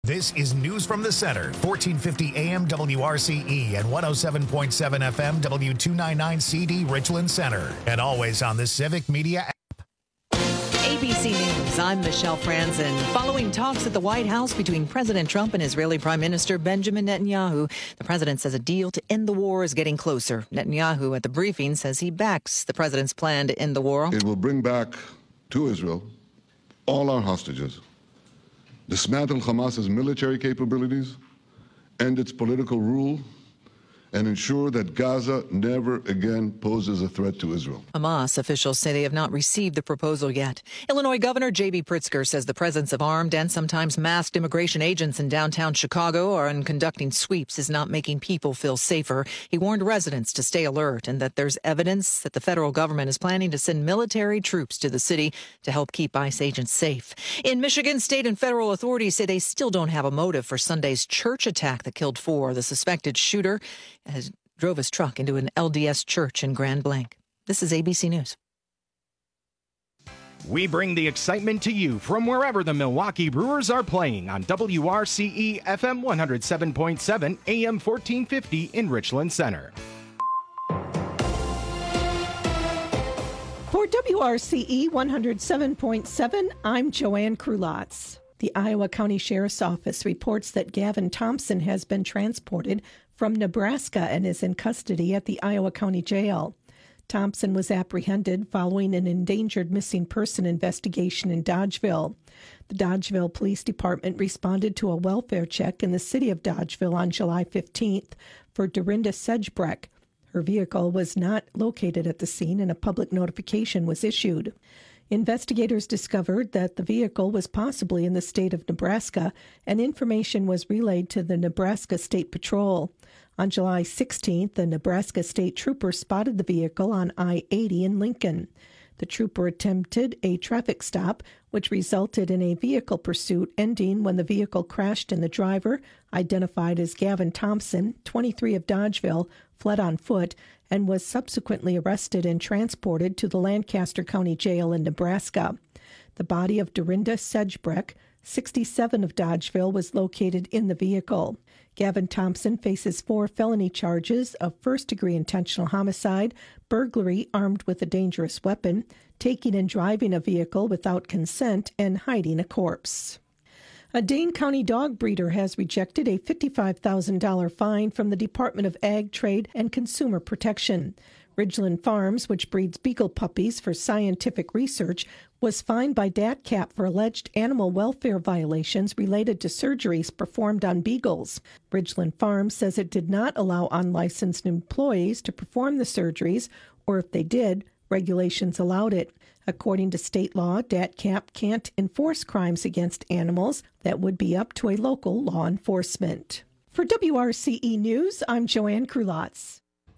This is News from the Center, 1450 AM WRCE and 107.7 FM W299CD Richland Center, and always on the Civic Media app. ABC News, I'm Michelle Franzen. Following talks at the White House between President Trump and Israeli Prime Minister Benjamin Netanyahu, the president says a deal to end the war is getting closer. Netanyahu at the briefing says he backs the president's plan to end the war. It will bring back to Israel all our hostages, dismantle Hamas's military capabilities, end its political rule, and ensure that Gaza never again poses a threat to Israel. Hamas officials say they have not received the proposal yet. Illinois Governor J.B. Pritzker says the presence of armed and sometimes masked immigration agents in downtown Chicago or in conducting sweeps is not making people feel safer. He warned residents to stay alert and that there's evidence that the federal government is planning to send military troops to the city to help keep ICE agents safe. In Michigan, state and federal authorities say they still don't have a motive for Sunday's church attack that killed 4. The suspected shooter drove his truck into an LDS church in Grand Blanc. This is ABC News. We bring the excitement to you from wherever the Milwaukee Brewers are playing on WRCE FM 107.7 AM 1450 in Richland Center. For WRCE 107.7, I'm Joanne Krulotz. The Iowa County Sheriff's Office reports that Gavin Thompson has been transported from Nebraska and is in custody at the Iowa County Jail. Thompson was apprehended following an endangered missing person investigation in Dodgeville. The Dodgeville Police Department responded to a welfare check in the city of Dodgeville on July 15th for Dorinda Sedgebreck. Her vehicle was not located at the scene and a public notification was issued. Investigators discovered that the vehicle was possibly in the state of Nebraska, and information was relayed to the Nebraska State Patrol. On July 16th, a Nebraska State Trooper spotted the vehicle on I-80 in Lincoln. The trooper attempted a traffic stop, which resulted in a vehicle pursuit ending when the vehicle crashed and the driver, identified as Gavin Thompson, 23 of Dodgeville, fled on foot and was subsequently arrested and transported to the Lancaster County Jail in Nebraska. The body of Dorinda Sedgebreck, 67 of Dodgeville, was located in the vehicle. Gavin Thompson faces 4 felony charges of first-degree intentional homicide, burglary armed with a dangerous weapon, taking and driving a vehicle without consent, and hiding a corpse. A Dane County dog breeder has rejected a $55,000 fine from the Department of Ag, Trade, and Consumer Protection. Ridgeland Farms, which breeds beagle puppies for scientific research, was fined by DATCAP for alleged animal welfare violations related to surgeries performed on beagles. Ridgeland Farms says it did not allow unlicensed employees to perform the surgeries, or if they did, regulations allowed it. According to state law, DATCAP can't enforce crimes against animals. That would be up to a local law enforcement. For WRCE News, I'm Joanne Krulotz.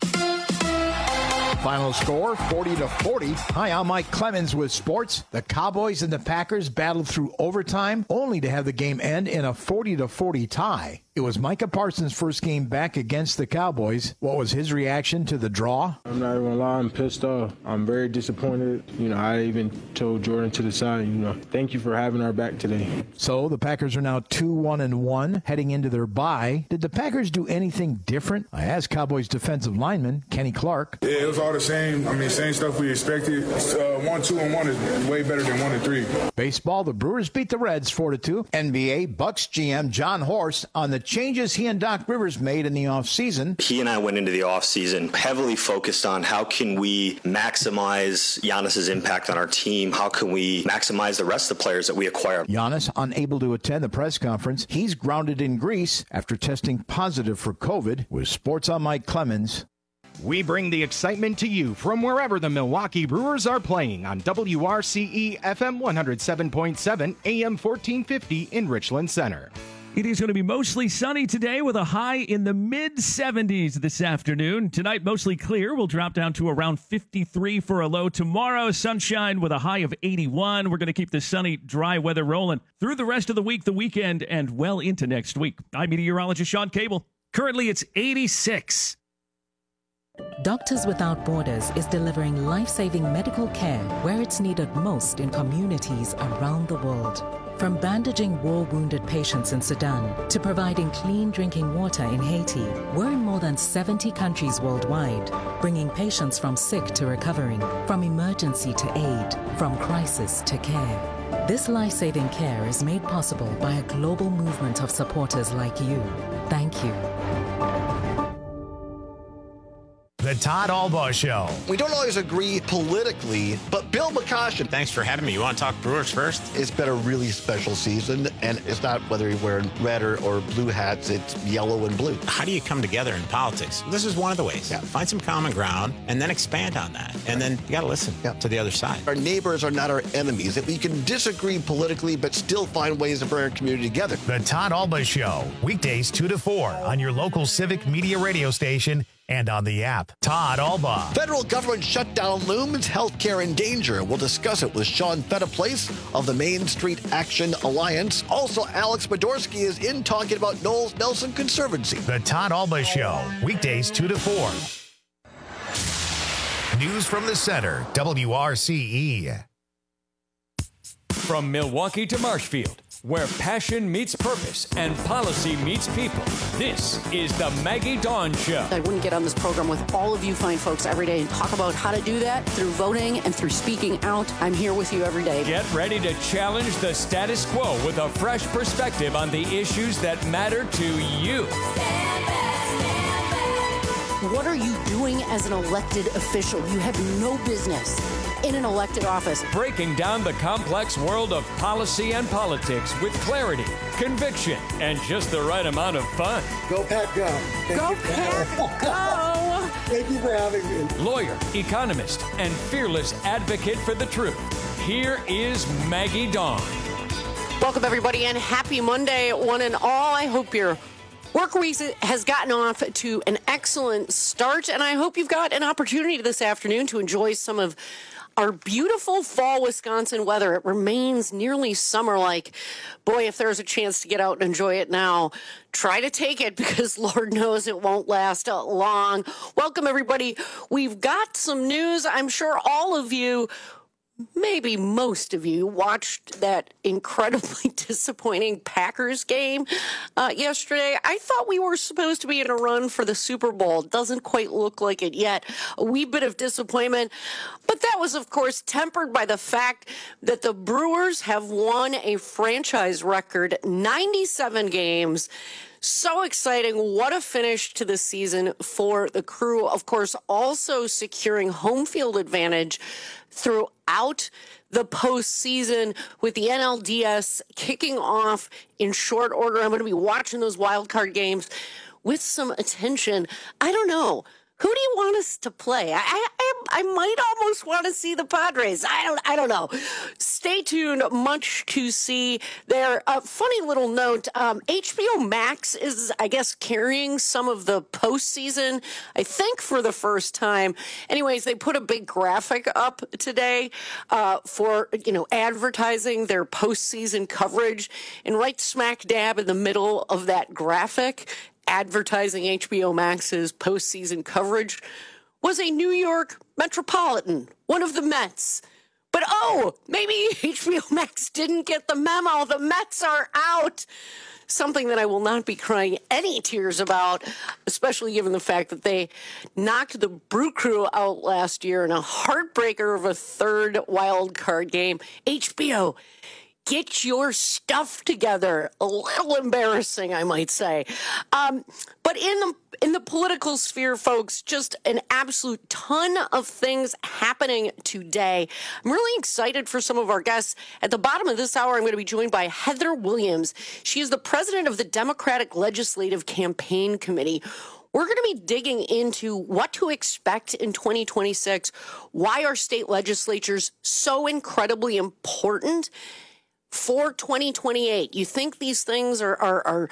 Final score, 40-40. Hi, I'm Mike Clemens with sports. The Cowboys and the Packers battled through overtime, only to have the game end in a 40-40 tie. It was Micah Parsons' first game back against the Cowboys. What was his reaction to the draw? I'm not even gonna lie, I'm pissed off. I'm very disappointed. I even told Jordan to the side, thank you for having our back today. So the Packers are now 2-1-1 heading into their bye. Did the Packers do anything different? I asked Cowboys defensive lineman Kenny Clark. Yeah, it was all the same. Same stuff we expected. 1-2-1 is way better than 1-3. Baseball, the Brewers beat the Reds 4-2. NBA, Bucks GM John Horst on the changes he and Doc Rivers made in the offseason. He and I went into the offseason heavily focused on how can we maximize Giannis's impact on our team? How can we maximize the rest of the players that we acquire? Giannis unable to attend the press conference. He's grounded in Greece after testing positive for COVID. With Sports, I'm Mike Clemens. We bring the excitement to you from wherever the Milwaukee Brewers are playing on WRCE FM 107.7 AM 1450 in Richland Center. It is going to be mostly sunny today with a high in the mid-70s this afternoon. Tonight, mostly clear. We'll drop down to around 53 for a low. Tomorrow, sunshine with a high of 81. We're going to keep the sunny, dry weather rolling through the rest of the week, the weekend, and well into next week. I'm meteorologist Sean Cable. Currently, it's 86. Doctors Without Borders is delivering life-saving medical care where it's needed most in communities around the world. From bandaging war-wounded patients in Sudan to providing clean drinking water in Haiti, we're in more than 70 countries worldwide, bringing patients from sick to recovering, from emergency to aid, from crisis to care. This life-saving care is made possible by a global movement of supporters like you. Thank you. The Todd Albaugh Show. We don't always agree politically, but Bill McCoshen. Thanks for having me. You want to talk Brewers first? It's been a really special season, and it's not whether you're wearing red or blue hats, it's yellow and blue. How do you come together in politics? This is one of the ways. Yeah. Find some common ground and then expand on that. And then you got to listen to the other side. Our neighbors are not our enemies. If we can disagree politically, but still find ways to bring our community together. The Todd Albaugh Show. Weekdays 2 to 4 on your local Civic Media radio station and on the app. Todd Albaugh. Federal government shutdown looms, healthcare in danger. We'll discuss it with Sean Fettiplace of the Main Street Action Alliance. Also, Alex Podorsky is in talking about Knowles Nelson Conservancy. The Todd Albaugh Show. Weekdays 2 to 4. News from the center. WRCE. From Milwaukee to Marshfield, where passion meets purpose and policy meets people, this is the Maggie Dawn Show. I wouldn't get on this program with all of you fine folks every day and talk about how to do that through voting and through speaking out. I'm here with you every day. Get ready to challenge the status quo with a fresh perspective on the issues that matter to you. What are you doing as an elected official? You have no business in an elected office. Breaking down the complex world of policy and politics with clarity, conviction, and just the right amount of fun. Go Pat, go. Go Pat, go. Thank you for having me. Lawyer, economist, and fearless advocate for the truth. Here is Maggie Dawn. Welcome, everybody, and happy Monday, one and all. I hope your work week has gotten off to an excellent start, and I hope you've got an opportunity this afternoon to enjoy some of our beautiful fall Wisconsin weather. It remains nearly summer-like. Boy, if there's a chance to get out and enjoy it now, try to take it, because Lord knows it won't last long. Welcome, everybody. We've got some news. I'm sure all of you, maybe most of you, watched that incredibly disappointing Packers game yesterday. I thought we were supposed to be in a run for the Super Bowl. It doesn't quite look like it yet. A wee bit of disappointment. But that was, of course, tempered by the fact that the Brewers have won a franchise record 97 games. So exciting. What a finish to the season for the Crew. Of course, also securing home field advantage throughout the postseason with the NLDS kicking off in short order. I'm going to be watching those wild card games with some attention. I don't know. Who do you want us to play? I might almost want to see the Padres. I don't know. Stay tuned. Much to see there. A funny little note. HBO Max is, I guess, carrying some of the postseason, I think, for the first time. Anyways, they put a big graphic up today for, advertising their postseason coverage. And right smack dab in the middle of that graphic, advertising HBO Max's postseason coverage, was a New York Metropolitan, one of the Mets. But maybe HBO Max didn't get the memo. The Mets are out. Something that I will not be crying any tears about, especially given the fact that they knocked the Brew Crew out last year in a heartbreaker of a third wild card game. HBO, get your stuff together. A little embarrassing, I might say. But in the political sphere, folks, just an absolute ton of things happening today. I'm really excited for some of our guests. At the bottom of this hour, I'm going to be joined by Heather Williams. She is the president of the Democratic Legislative Campaign Committee. We're going to be digging into what to expect in 2026, why are state legislatures so incredibly important for 2028. You think these things are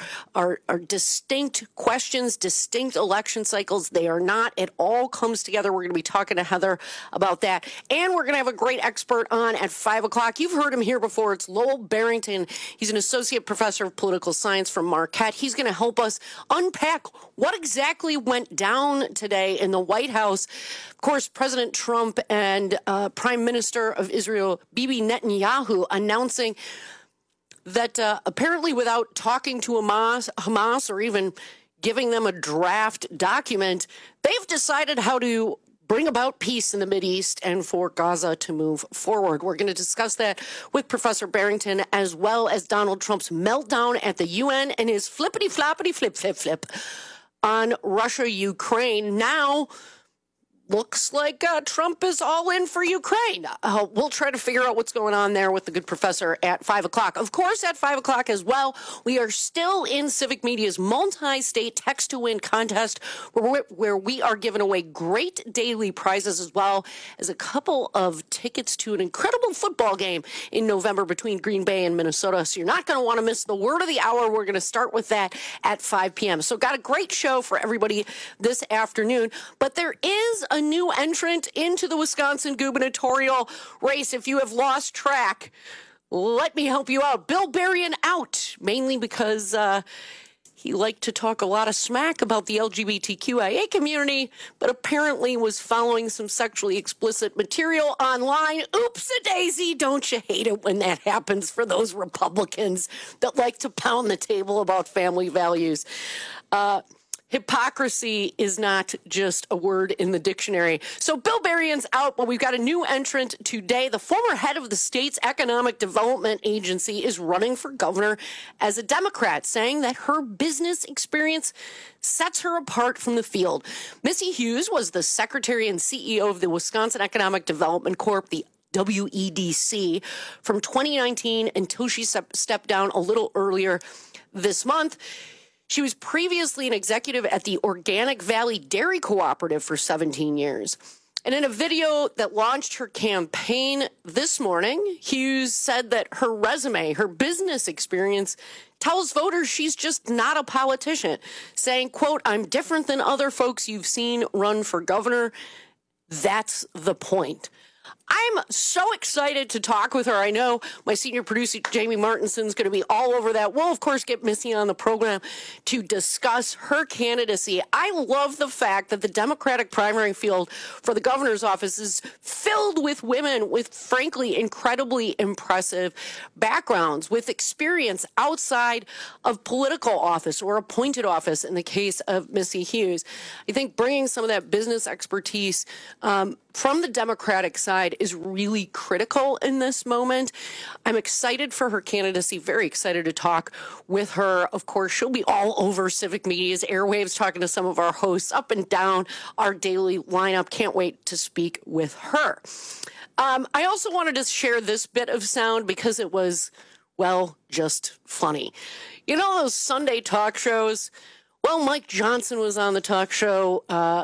distinct questions, distinct election cycles. They are not. It all comes together. We're going to be talking to Heather about that. And we're going to have a great expert on at 5 o'clock. You've heard him here before. It's Lowell Barrington. He's an associate professor of political science from Marquette. He's going to help us unpack what exactly went down today in the White House. Of course, President Trump and Prime Minister of Israel, Bibi Netanyahu, announcing that apparently without talking to Hamas or even giving them a draft document, they've decided how to bring about peace in the Mideast and for Gaza to move forward. We're going to discuss that with Professor Barrington, as well as Donald Trump's meltdown at the UN and his flippity-floppity flip on Russia-Ukraine. Now, looks like Trump is all in for Ukraine. We'll try to figure out what's going on there with the good professor at 5 o'clock. Of course, at 5 o'clock as well, we are still in Civic Media's multi-state text-to-win contest where we are giving away great daily prizes as well as a couple of tickets to an incredible football game in November between Green Bay and Minnesota. So you're not going to want to miss the word of the hour. We're going to start with that at 5 p.m. So got a great show for everybody this afternoon. But there is a new entrant into the Wisconsin gubernatorial race. If you have lost track, let me help you out. Bill Berrien out, mainly because he liked to talk a lot of smack about the LGBTQIA community, but apparently was following some sexually explicit material online. Oops-a-daisy, don't you hate it when that happens for those Republicans that like to pound the table about family values? Hypocrisy is not just a word in the dictionary. So Bill Berrien's out, but we've got a new entrant today. The former head of the state's Economic Development Agency is running for governor as a Democrat, saying that her business experience sets her apart from the field. Missy Hughes was the secretary and CEO of the Wisconsin Economic Development Corp, the WEDC, from 2019 until she stepped down a little earlier this month. She was previously an executive at the Organic Valley Dairy Cooperative for 17 years. And in a video that launched her campaign this morning, Hughes said that her resume, her business experience, tells voters she's just not a politician, saying, quote, "I'm different than other folks you've seen run for governor. That's the point." I'm so excited to talk with her. I know my senior producer, Jamie Martinson's going to be all over that. We'll, of course, get Missy on the program to discuss her candidacy. I love the fact that the Democratic primary field for the governor's office is filled with women with, frankly, incredibly impressive backgrounds, with experience outside of political office or appointed office in the case of Missy Hughes. I think bringing some of that business expertise from the Democratic side is really critical in this moment. I'm excited for her candidacy, very excited to talk with her. Of course, she'll be all over Civic Media's airwaves, talking to some of our hosts up and down our daily lineup. Can't wait to speak with her. I also wanted to share this bit of sound because it was, well, just funny. You know those Sunday talk shows? Well, Mike Johnson was on the talk show on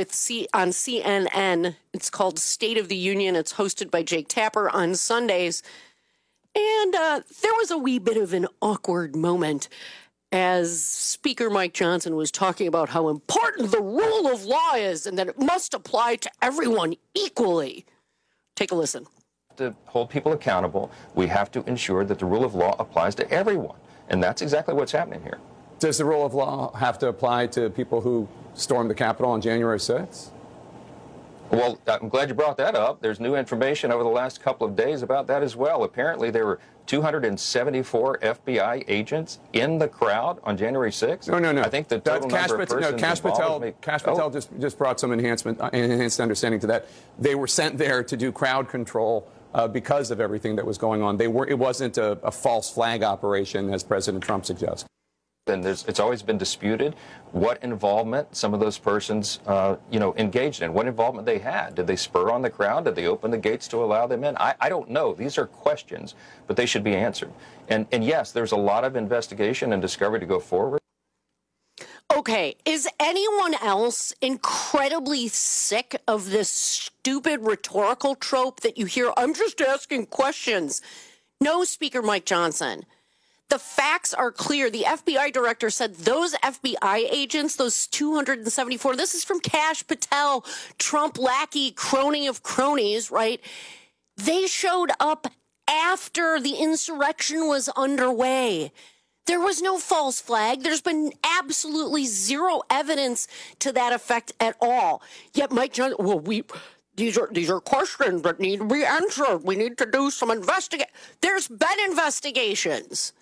CNN. It's called State of the Union. It's hosted by Jake Tapper on Sundays. And there was a wee bit of an awkward moment as Speaker Mike Johnson was talking about how important the rule of law is and that it must apply to everyone equally. Take a listen. To hold people accountable, we have to ensure that the rule of law applies to everyone. And that's exactly what's happening here. Does the rule of law have to apply to people who stormed the Capitol on January 6th? Well, I'm glad you brought that up. There's new information over the last couple of days about that as well. Apparently, there were 274 FBI agents in the crowd on January 6th. No. I think the total number of persons Kash Patel just brought some enhanced understanding to that. They were sent there to do crowd control because of everything that was going on. It wasn't a false flag operation, as President Trump suggests. And it's always been disputed what involvement some of those persons, engaged in, what involvement they had. Did they spur on the crowd? Did they open the gates to allow them in? I don't know. These are questions, but they should be answered. And yes, there's a lot of investigation and discovery to go forward. Okay, is anyone else incredibly sick of this stupid rhetorical trope that you hear? I'm just asking questions. No, Speaker Mike Johnson. The facts are clear. The FBI director said those FBI agents, those 274, this is from Kash Patel, Trump lackey, crony of cronies, right? They showed up after the insurrection was underway. There was no false flag. There's been absolutely zero evidence to that effect at all. Yet Mike Johnson, these are questions that need to be answered. We need to do some investigation. There's been investigations.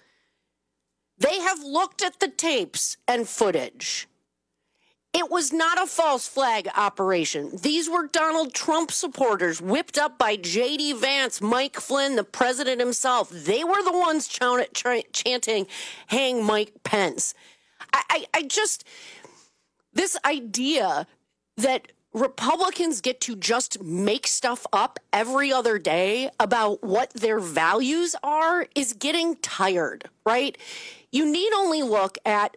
They have looked at the tapes and footage. It was not a false flag operation. These were Donald Trump supporters whipped up by J.D. Vance, Mike Flynn, the president himself. They were the ones chanting, hang Mike Pence. I just, this idea that Republicans get to just make stuff up every other day about what their values are is getting tired, right? You need only look at,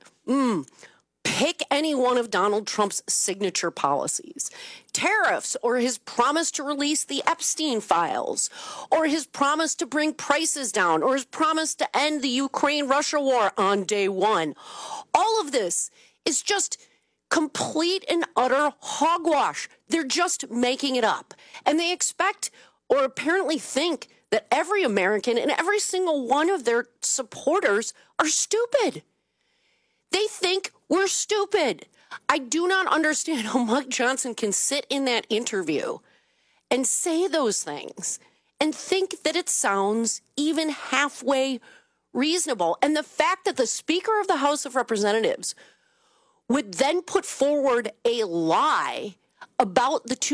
pick any one of Donald Trump's signature policies. Tariffs, or his promise to release the Epstein files, or his promise to bring prices down, or his promise to end the Ukraine-Russia war on day one. All of this is just complete and utter hogwash. They're just making it up. And they expect, or apparently think, that every American and every single one of their supporters are stupid. They think we're stupid. I do not understand how Mike Johnson can sit in that interview and say those things and think that it sounds even halfway reasonable. And the fact that the Speaker of the House of Representatives would then put forward a lie about the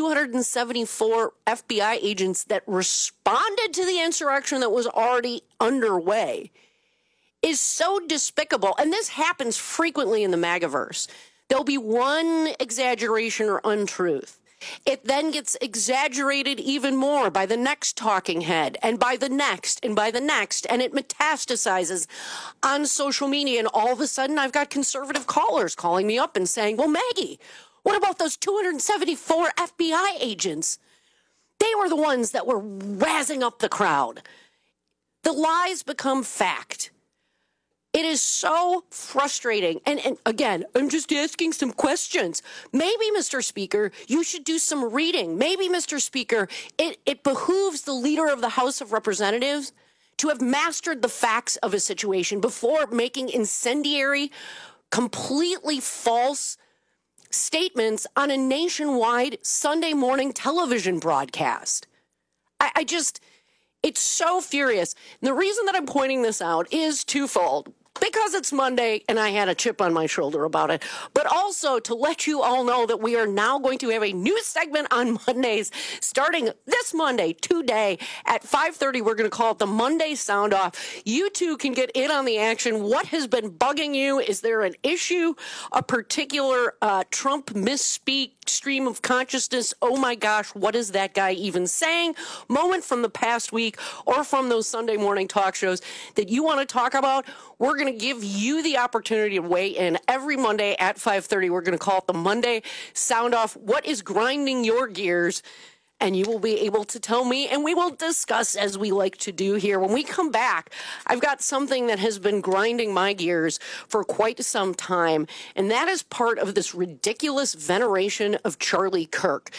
274 FBI agents that responded to the insurrection that was already underway is so despicable. And this happens frequently in the MAGAverse. There'll be one exaggeration or untruth. It then gets exaggerated even more by the next talking head and by the next and by the next, and it metastasizes on social media. And all of a sudden, I've got conservative callers calling me up and saying, well, Maggie, what about those 274 FBI agents? They were the ones that were razzing up the crowd. The lies become fact. It is so frustrating. And again, I'm just asking some questions. Maybe, Mr. Speaker, you should do some reading. Maybe, Mr. Speaker, it behooves the leader of the House of Representatives to have mastered the facts of a situation before making incendiary, completely false statements on a nationwide Sunday morning television broadcast. I just, it's so furious. And the reason that I'm pointing this out is twofold. Because it's Monday and I had a chip on my shoulder about it, but also to let you all know that we are now going to have a new segment on Mondays starting this Monday, today at 5:30. We're going to call it the Monday Sound Off. You too can get in on the action. What has been bugging you? Is there an issue, a particular Trump misspeak, stream of consciousness? Oh my gosh, what is that guy even saying? Moment from the past week or from those Sunday morning talk shows that you want to talk about? We're going to give you the opportunity to weigh in every Monday at 5:30. We're going to call it the Monday Sound Off. What is grinding your gears? And you will be able to tell me, and we will discuss as we like to do here. When we come back, I've got something that has been grinding my gears for quite some time, and that is part of this ridiculous veneration of Charlie Kirk.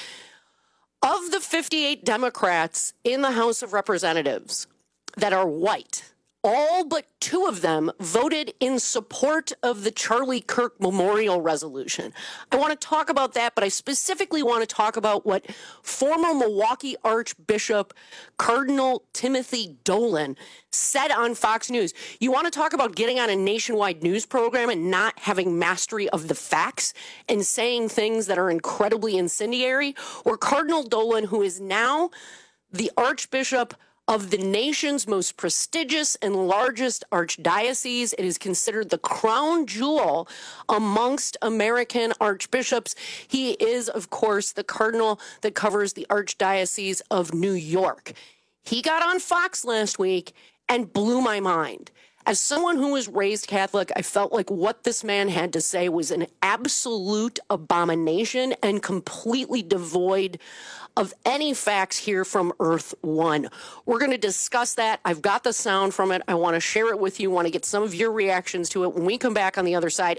Of the 58 Democrats in the House of Representatives that are white, all but 2 of them voted in support of the Charlie Kirk Memorial Resolution. I want to talk about that, but I specifically want to talk about what former Milwaukee Archbishop Cardinal Timothy Dolan said on Fox News. You want to talk about getting on a nationwide news program and not having mastery of the facts and saying things that are incredibly incendiary? Or Cardinal Dolan, who is now the Archbishop of the nation's most prestigious and largest archdiocese. It is considered the crown jewel amongst American archbishops. He is, of course, the cardinal that covers the Archdiocese of New York. He got on Fox last week and blew my mind. As someone who was raised Catholic, I felt like what this man had to say was an absolute abomination and completely devoid of any facts here from Earth One. We're going to discuss that. I've got the sound from it. I want to share it with you. I want to get some of your reactions to it when we come back on the other side.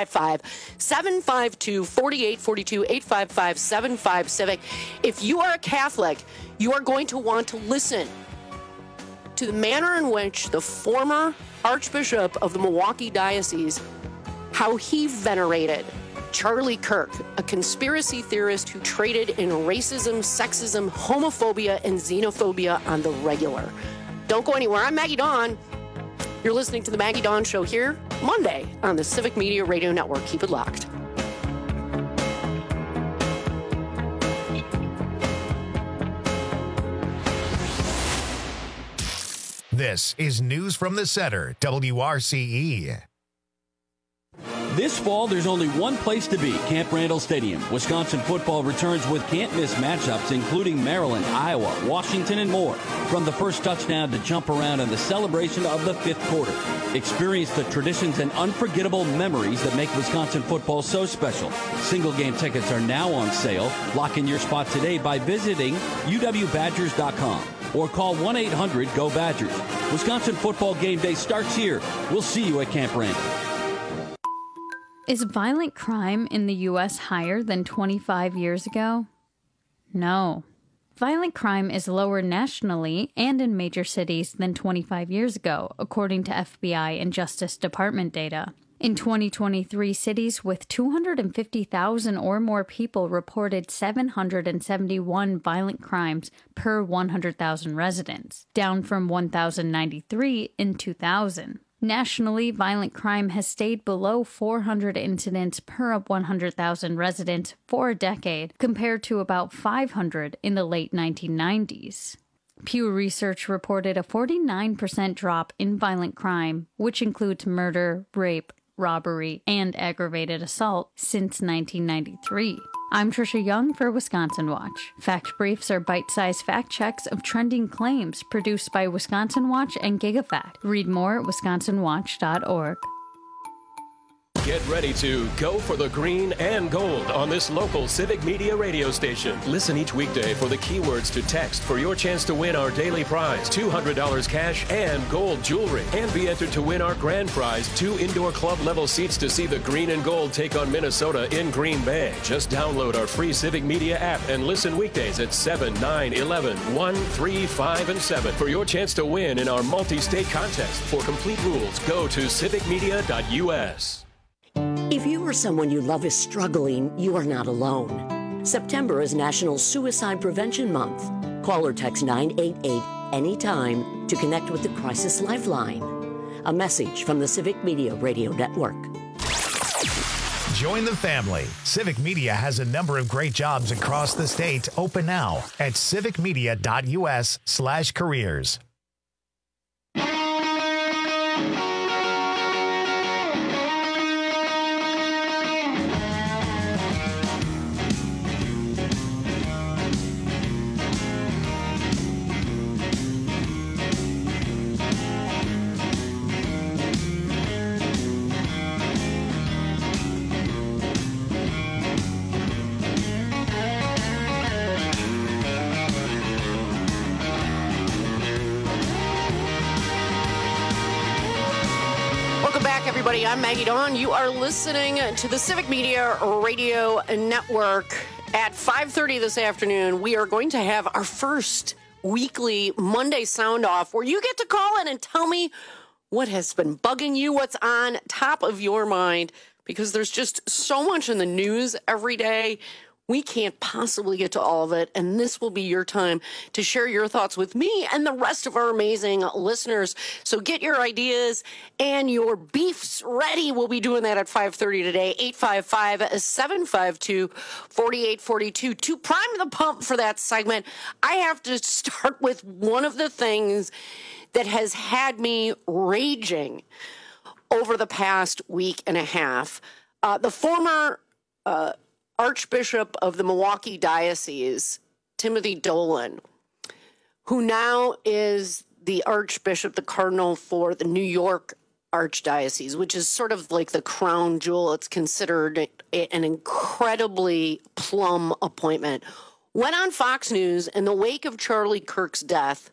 855-752-4842, 855-75-CIVIC. If you are a Catholic, you are going to want to listen to the manner in which the former Archbishop of the Milwaukee Diocese, how he venerated Charlie Kirk, a conspiracy theorist who traded in racism, sexism, homophobia, and xenophobia on the regular. Don't go anywhere. I'm Maggie Dawn. You're listening to The Maggie Dawn Show here Monday on the Civic Media Radio Network. Keep it locked. This is News from the Center, WRCE. This fall, there's only one place to be, Camp Randall Stadium. Wisconsin football returns with can't-miss matchups, including Maryland, Iowa, Washington, and more. From the first touchdown to jump around and the celebration of the fifth quarter. Experience the traditions and unforgettable memories that make Wisconsin football so special. Single-game tickets are now on sale. Lock in your spot today by visiting uwbadgers.com or call 1-800-GO-BADGERS. Wisconsin football game day starts here. We'll see you at Camp Randall. Is violent crime in the U.S. higher than 25 years ago? No. Violent crime is lower nationally and in major cities than 25 years ago, according to FBI and Justice Department data. In 2023, cities with 250,000 or more people reported 771 violent crimes per 100,000 residents, down from 1,093 in 2000. Nationally, violent crime has stayed below 400 incidents per 100,000 residents for a decade, compared to about 500 in the late 1990s. Pew Research reported a 49% drop in violent crime, which includes murder, rape, robbery, and aggravated assault, since 1993. I'm Trisha Young for Wisconsin Watch. Fact Briefs are bite-sized fact checks of trending claims produced by Wisconsin Watch and GigaFact. Read more at wisconsinwatch.org. Get ready to go for the green and gold on this local Civic Media radio station. Listen each weekday for the keywords to text for your chance to win our daily prize, $200 cash and gold jewelry. And be entered to win our grand prize, 2 indoor club level seats to see the green and gold take on Minnesota in Green Bay. Just download our free Civic Media app and listen weekdays at 7, 9, 11, 1, 3, 5, and 7 for your chance to win in our multi-state contest. For complete rules, go to civicmedia.us. If you or someone you love is struggling, you are not alone. September is National Suicide Prevention Month. Call or text 988 anytime to connect with the Crisis Lifeline. A message from the Civic Media Radio Network. Join the family. Civic Media has a number of great jobs across the state open now at civicmedia.us/careers. Everybody, I'm Maggie Dawn. You are listening to the Civic Media Radio Network. At 5:30 this afternoon, we are going to have our first weekly Monday Sound Off, where you get to call in and tell me what has been bugging you, what's on top of your mind, because there's just so much in the news every day. We can't possibly get to all of it, and this will be your time to share your thoughts with me and the rest of our amazing listeners. So get your ideas and your beefs ready. We'll be doing that at 5:30 today, 855-752-4842. To prime the pump for that segment, I have to start with one of the things that has had me raging over the past week and a half. The former Archbishop of the Milwaukee Diocese, Timothy Dolan, who now is the Archbishop, the Cardinal for the New York Archdiocese, which is sort of like the crown jewel. It's considered an incredibly plum appointment, went on Fox News in the wake of Charlie Kirk's death.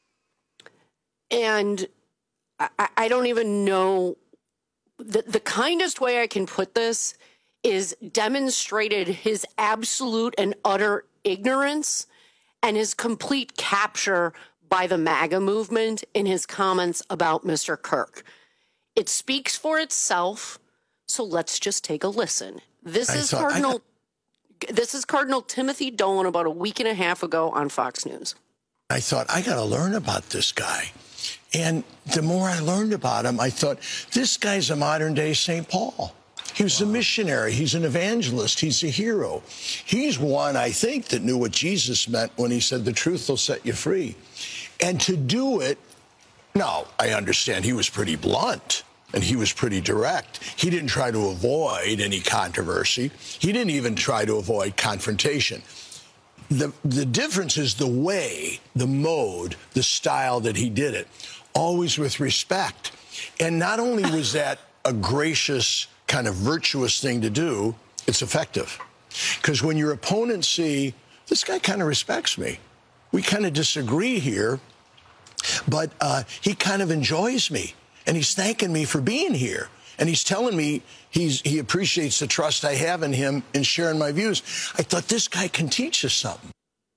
And I don't even know the kindest way I can put this is demonstrated his absolute and utter ignorance and his complete capture by the MAGA movement in his comments about Mr. Kirk. It speaks for itself, so let's just take a listen. This is Cardinal Timothy Dolan about a week and a half ago on Fox News. I thought, I got to learn about this guy. And the more I learned about him, I thought, this guy's a modern-day St. Paul. He was a missionary. He's an evangelist. He's a hero. He's one, I think, that knew what Jesus meant when he said, the truth will set you free. And to do it, now, I understand he was pretty blunt and he was pretty direct. He didn't try to avoid any controversy. He didn't even try to avoid confrontation. The difference is the way, the mode, the style that he did it, always with respect. And not only was that a gracious, kind of virtuous thing to do, it's effective. Because when your opponents see, this guy kind of respects me. We kind of disagree here, but he kind of enjoys me. And he's thanking me for being here. And he's telling me he appreciates the trust I have in him in sharing my views. I thought, this guy can teach us something.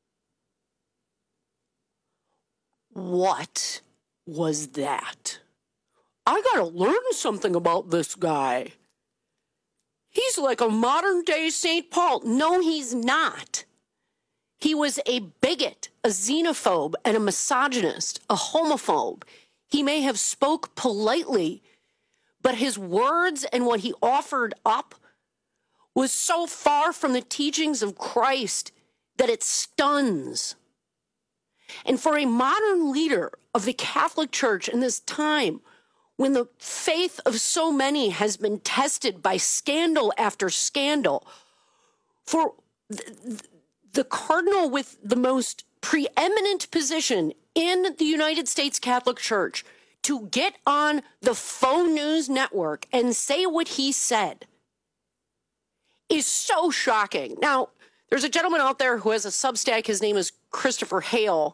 What was that? I got to learn something about this guy. He's like a modern-day St. Paul. No, he's not. He was a bigot, a xenophobe, and a misogynist, a homophobe. He may have spoke politely, but his words and what he offered up was so far from the teachings of Christ that it stuns. And for a modern leader of the Catholic Church in this time, when the faith of so many has been tested by scandal after scandal, for the cardinal with the most preeminent position in the United States Catholic Church to get on the Faux News Network and say what he said is so shocking. Now, there's a gentleman out there who has a Substack. His name is Christopher Hale.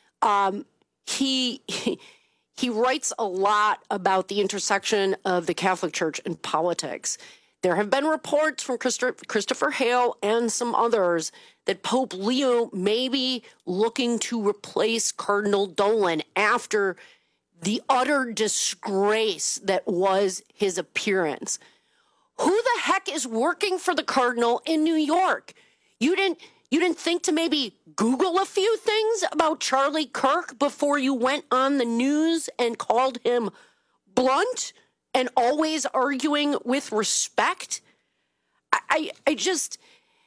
He writes a lot about the intersection of the Catholic Church and politics. There have been reports from Christopher Hale and some others that Pope Leo may be looking to replace Cardinal Dolan after the utter disgrace that was his appearance. Who the heck is working for the Cardinal in New York? You didn't think to maybe Google a few things about Charlie Kirk before you went on the news and called him blunt and always arguing with respect? I just,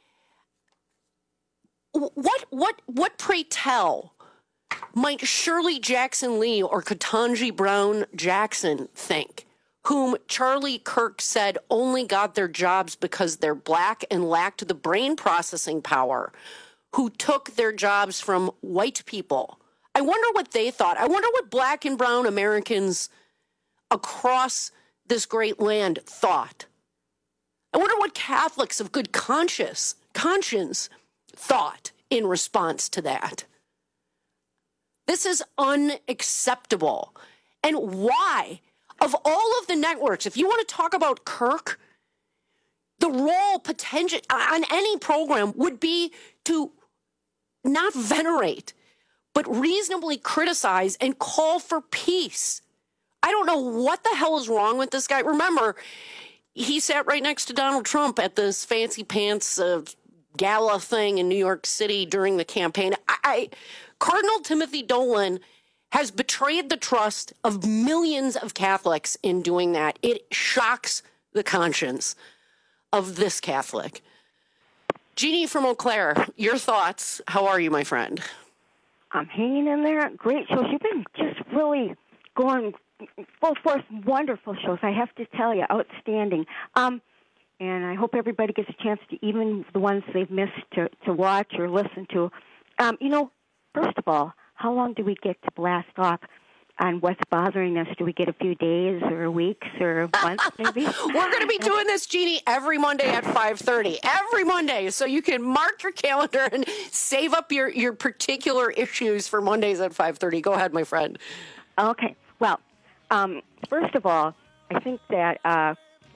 what pray tell might Shirley Jackson Lee or Ketanji Brown Jackson think, whom Charlie Kirk said only got their jobs because they're black and lacked the brain processing power, who took their jobs from white people? I wonder what they thought. I wonder what black and brown Americans across this great land thought. I wonder what Catholics of good conscience thought in response to that. This is unacceptable. And why? Of all of the networks, if you want to talk about Kirk, the role potential on any program would be to not venerate, but reasonably criticize and call for peace. I don't know what the hell is wrong with this guy. Remember, he sat right next to Donald Trump at this fancy pants gala thing in New York City during the campaign. Cardinal Timothy Dolan has betrayed the trust of millions of Catholics in doing that. It shocks the conscience of this Catholic. Jeannie from Eau Claire, your thoughts. How are you, my friend? I'm hanging in there. Great shows. You've been just really going full force. Wonderful shows, I have to tell you. Outstanding. And I hope everybody gets a chance to, even the ones they've missed, to watch or listen to. First of all, how long do we get to blast off on what's bothering us? Do we get a few days or weeks or months maybe? We're going to be doing this, Jeannie, every Monday at 5:30. Every Monday. So you can mark your calendar and save up your particular issues for Mondays at 5:30. Go ahead, my friend. Okay. Well, first of all, I think that,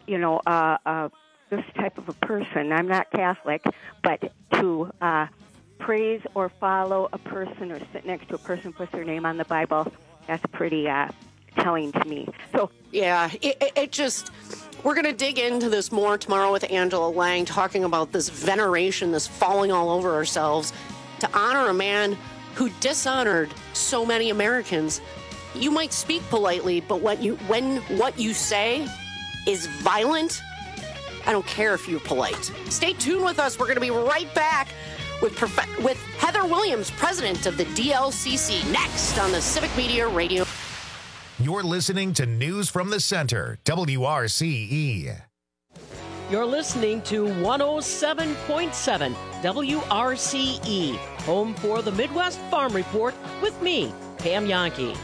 this type of a person, I'm not Catholic, but to praise or follow a person or sit next to a person who puts their name on the Bible, that's pretty telling to me. So yeah, it just, We're going to dig into this more tomorrow with Angela Lang, talking about this veneration, this falling all over ourselves to honor a man who dishonored so many Americans. You might speak politely, but when what you say is violent, I don't care if you're polite. Stay tuned with us. We're going to be right back with Heather Williams, president of the DLCC, next on the Civic Media Radio. You're listening to News from the Center, WRCE. You're listening to 107.7 WRCE, home for the Midwest Farm Report with me, Pam Yankee.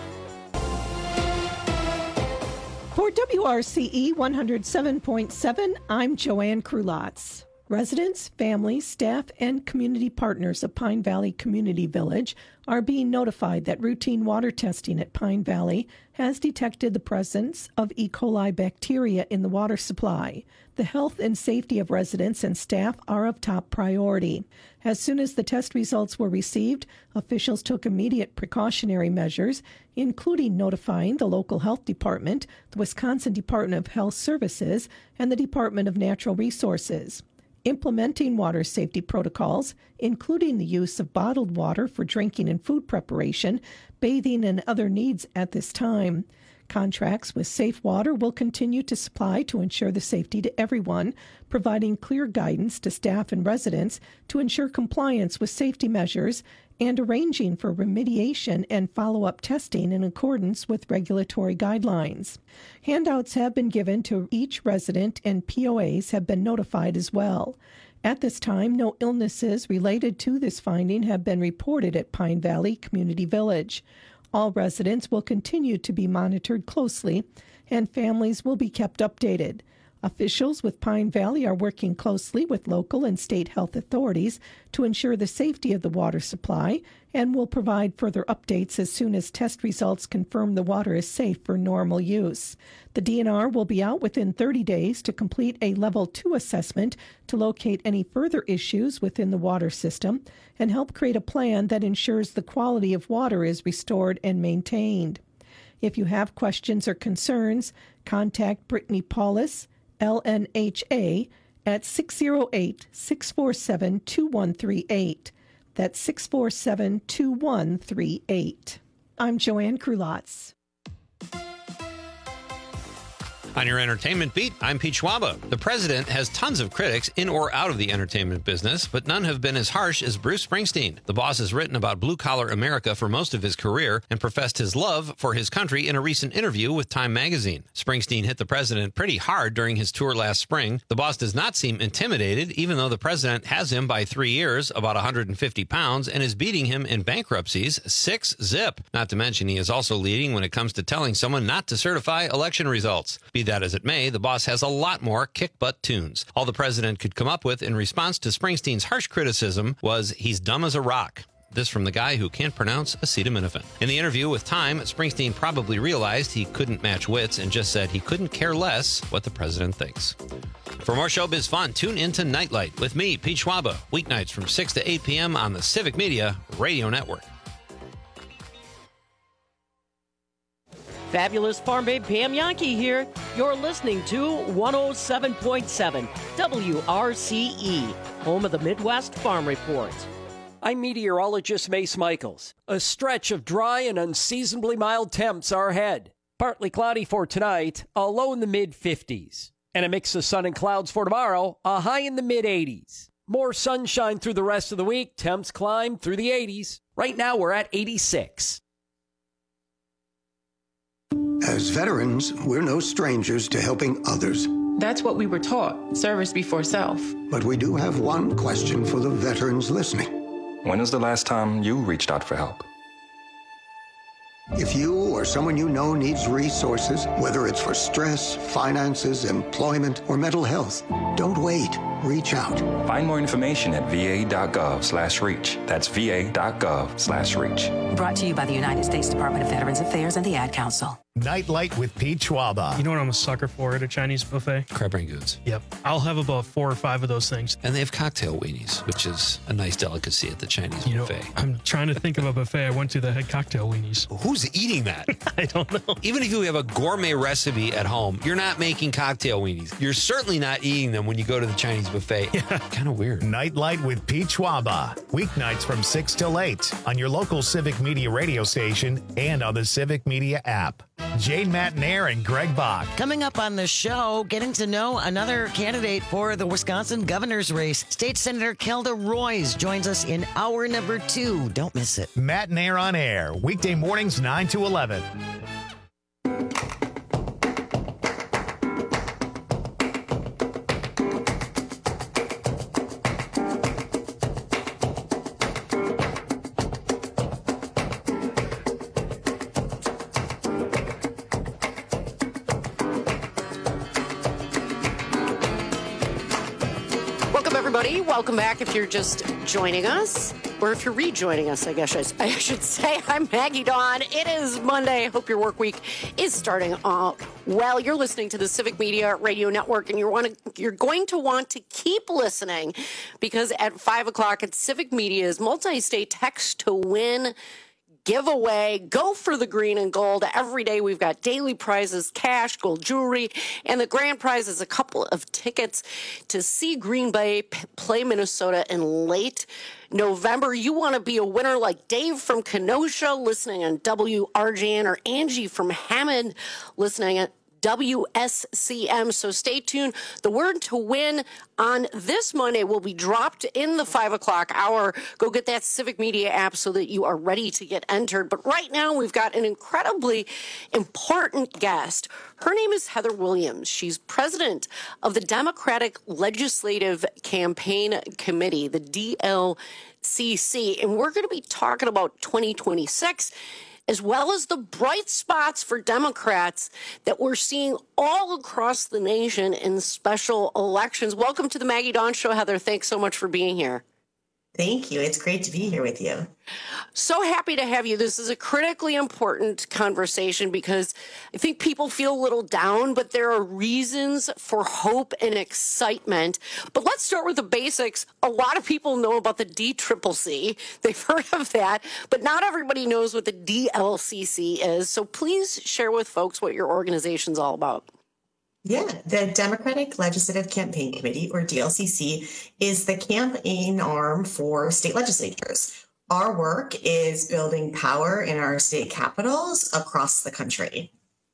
For WRCE 107.7, I'm Joanne Krulotz. Residents, families, staff, and community partners of Pine Valley Community Village are being notified that routine water testing at Pine Valley has detected the presence of E. coli bacteria in the water supply. The health and safety of residents and staff are of top priority. As soon as the test results were received, officials took immediate precautionary measures, including notifying the local health department, the Wisconsin Department of Health Services, and the Department of Natural Resources. Implementing water safety protocols, including the use of bottled water for drinking and food preparation, bathing, and other needs at this time. Contracts with Safe Water will continue to supply to ensure the safety to everyone, providing clear guidance to staff and residents to ensure compliance with safety measures, and arranging for remediation and follow-up testing in accordance with regulatory guidelines. Handouts have been given to each resident, and POAs have been notified as well. At this time, no illnesses related to this finding have been reported at Pine Valley Community Village. All residents will continue to be monitored closely, and families will be kept updated. Officials with Pine Valley are working closely with local and state health authorities to ensure the safety of the water supply and will provide further updates as soon as test results confirm the water is safe for normal use. The DNR will be out within 30 days to complete a Level 2 assessment to locate any further issues within the water system and help create a plan that ensures the quality of water is restored and maintained. If you have questions or concerns, contact Brittany Paulus, LNHA, at 608-647-2138. That's 647-2138. I'm Joanne Krulotz. On your entertainment beat, I'm Pete Schwaba. The president has tons of critics in or out of the entertainment business, but none have been as harsh as Bruce Springsteen. The boss has written about blue-collar America for most of his career and professed his love for his country in a recent interview with Time magazine. Springsteen hit the president pretty hard during his tour last spring. The boss does not seem intimidated, even though the president has him by 3 years, about 150 pounds, and is beating him in bankruptcies 6-zip. Not to mention, he is also leading when it comes to telling someone not to certify election results. Be that as it may, the boss has a lot more kick-butt tunes. All the president could come up with in response to Springsteen's harsh criticism was, "He's dumb as a rock." This from the guy who can't pronounce acetaminophen. In the interview with Time, Springsteen probably realized he couldn't match wits and just said he couldn't care less what the president thinks. For more showbiz fun, tune into Nightlight with me, Pete Schwaba, weeknights from 6 to 8 p.m. on the Civic Media Radio Network. Fabulous Farm Babe Pam Yankee here. You're listening to 107.7 WRCE, home of the Midwest Farm Report. I'm meteorologist Mace Michaels. A stretch of dry and unseasonably mild temps are ahead. Partly cloudy for tonight, a low in the mid-50s. And a mix of sun and clouds for tomorrow, a high in the mid-80s. More sunshine through the rest of the week, temps climb through the 80s. Right now we're at 86. As veterans, we're no strangers to helping others. That's what we were taught, service before self. But we do have one question for the veterans listening. When is the last time you reached out for help? If you or someone you know needs resources, whether it's for stress, finances, employment, or mental health, don't wait. reach out. Find more information at va.gov/reach. That's va.gov/reach. Brought to you by the United States Department of Veterans Affairs and the Ad Council. Nightlight with Pete Schwaba. You know what I'm a sucker for at a Chinese buffet? Crab rangoons. Yep. I'll have about 4 or 5 of those things. And they have cocktail weenies, which is a nice delicacy at the Chinese buffet. I'm trying to think of a buffet I went to that had cocktail weenies. Who's eating that? I don't know. Even if you have a gourmet recipe at home, you're not making cocktail weenies. You're certainly not eating them when you go to the Chinese buffet. Yeah. Kind of weird. Nightlight with Pete Schwaba. Weeknights from 6 till 8 on your local Civic Media radio station and on the Civic Media app. Jane Matnair and Greg Bach. Coming up on the show, getting to know another candidate for the Wisconsin governor's race. State Senator Kelda Roys joins us in hour number 2. Don't miss it. Matnair on air, weekday mornings 9 to 11. Welcome back if you're just joining us, or if you're rejoining us, I guess I should say. I'm Maggie Dawn. It is Monday. I hope your work week is starting off well. You're listening to the Civic Media Radio Network, and you're going to want to keep listening because at 5 o'clock at Civic Media's multi-state text to win giveaway. Go for the green and gold. Every day we've got daily prizes, cash, gold jewelry, and the grand prize is a couple of tickets to see Green Bay play Minnesota in late November. You want to be a winner like Dave from Kenosha listening on WRJN, or Angie from Hammond listening at WSCM. So stay tuned. The word to win on this Monday will be dropped in the 5 o'clock hour. Go get that Civic Media app so that you are ready to get entered. But right now we've got an incredibly important guest. Her name is Heather Williams. She's president of the Democratic Legislative Campaign Committee, the DLCC. And we're going to be talking about 2026, as well as the bright spots for Democrats that we're seeing all across the nation in special elections. Welcome to the Maggie Dawn Show, Heather. Thanks so much for being here. Thank you. It's great to be here with you. So happy to have you. This is a critically important conversation because I think people feel a little down, but there are reasons for hope and excitement. But let's start with the basics. A lot of people know about the DCCC. They've heard of that, but not everybody knows what the DLCC is. So please share with folks what your organization's all about. Yeah, the Democratic Legislative Campaign Committee, or DLCC, is the campaign arm for state legislatures. Our work is building power in our state capitals across the country.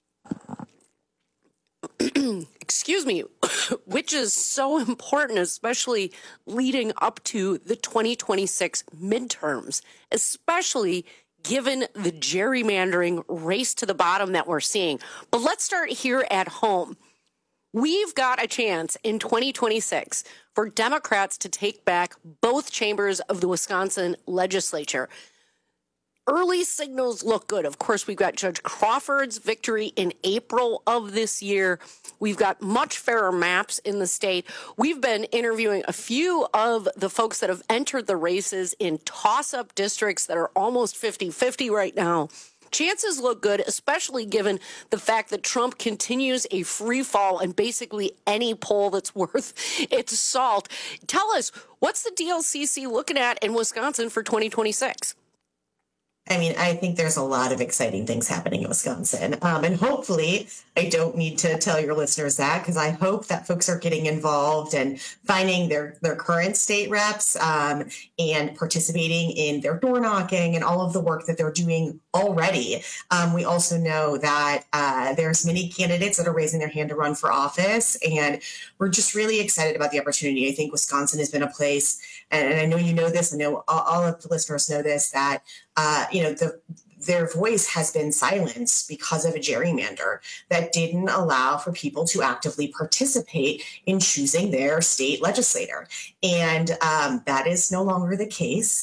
Excuse me, which is so important, especially leading up to the 2026 midterms, especially given the gerrymandering race to the bottom that we're seeing. But let's start here at home. We've got a chance in 2026 for Democrats to take back both chambers of the Wisconsin legislature. Early signals look good. Of course, we've got Judge Crawford's victory in April of this year. We've got much fairer maps in the state. We've been interviewing a few of the folks that have entered the races in toss-up districts that are almost 50-50 right now. Chances look good, especially given the fact that Trump continues a free fall in basically any poll that's worth its salt. Tell us, what's the DLCC looking at in Wisconsin for 2026? I mean, I think there's a lot of exciting things happening in Wisconsin. And hopefully, I don't need to tell your listeners that, because I hope that folks are getting involved and finding their current state reps and participating in their door knocking and all of the work that they're doing already. We also know that there's many candidates that are raising their hand to run for office, and we're just really excited about the opportunity. I think Wisconsin has been a place, and I know you know this, I know all of the listeners know this, that their voice has been silenced because of a gerrymander that didn't allow for people to actively participate in choosing their state legislator. And that is no longer the case.